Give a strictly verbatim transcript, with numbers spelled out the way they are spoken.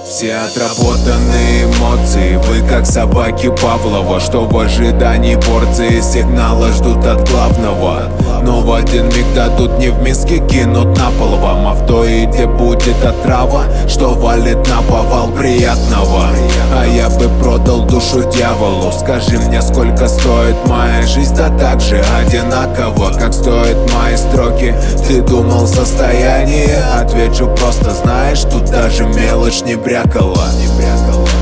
Все отработанные эмоции, вы как собаки Павлова, что в ожидании порции сигнала ждут от главного. Но в один миг дадут не в миске, кинут на пол вам, а в той еде будет отрава, что валит на повал. Приятного, а я бы продал душу дьяволу. Скажи мне, сколько стоит моя жизнь, да так же одинаково, как стоят мои строки. Ты думал состояние? Отвечу просто, знаешь, тут даже мелочь не брякала.